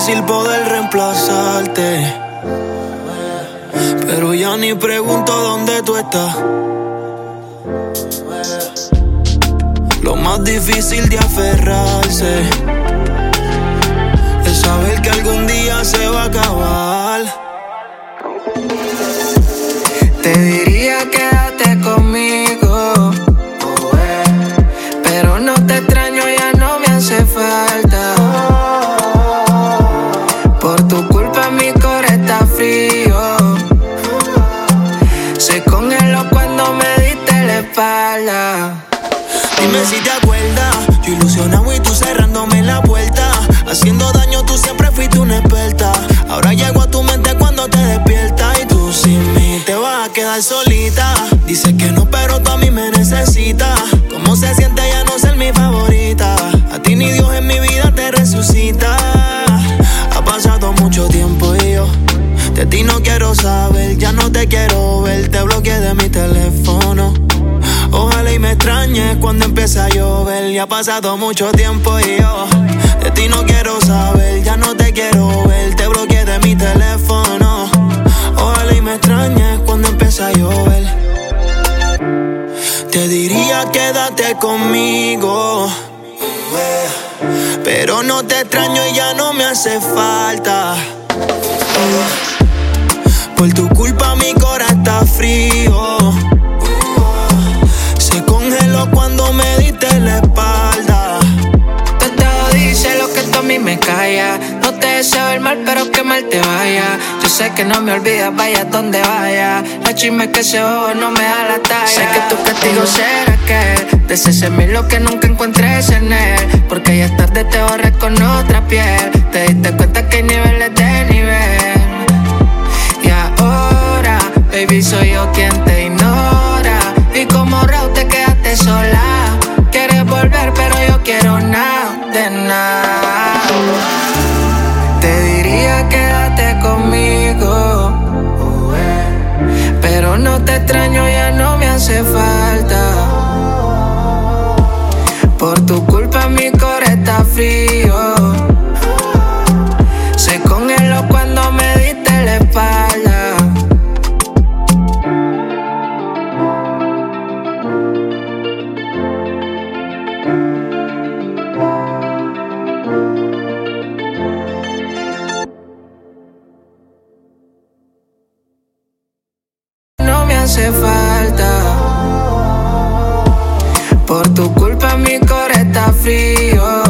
difícil poder reemplazarte, pero ya ni pregunto dónde tú estás. Lo más difícil de aferrarse es saber que algún día se va a acabar. Te diría quédate conmigo, pero no te extraño, ya no me hace falta. Por tu culpa mi core está frío. Se congeló cuando me diste la espalda. Dime si te acuerdas, yo ilusionado y tú cerrándome la puerta. Haciendo daño tú siempre fuiste una experta. Ahora llego a tu mente cuando te despiertas. Y tú sin mí te vas a quedar solita. Dices que no, pero tú a mí me necesitas. ¿Cómo se siente ya no ser mi favorita? A ti ni Dios en mi vida te resucita. Ha pasado mucho tiempo y yo de ti no quiero saber. Ya no te quiero ver, te bloqueé de mi teléfono. Ojalá y me extrañes cuando empiece a llover. Ya ha pasado mucho tiempo y yo de ti no quiero saber. Ya no te quiero ver, te bloqueé de mi teléfono. Ojalá y me extrañes cuando empiece a llover. Te diría quédate conmigo, pero no te extraño y ya no me hace falta. Por tu culpa mi corazón está frío. Se congeló cuando me diste la espalda. Todo dice lo que tú a mí me calla. No te deseo el mal, pero que mal te vaya. Yo sé que no me olvidas, vaya donde vaya. La chisme que se ojo no me da la talla. Sé que tu castigo será que desees en mí lo que nunca encuentres en él. Porque ya es tarde, te borré con otra piel. Te diste cuenta que hay niveles de nivel. Y ahora, baby, soy yo quien te ignora. Y como Raúl te quedaste sola. Quieres volver, pero yo quiero nada de nada. Te diría quédate conmigo, pero no te extraño, ya no me hace falta. Por tu culpa mi core está frío. Se congeló cuando me diste la espalda. No me hace falta. Por tu culpa mi core está frío.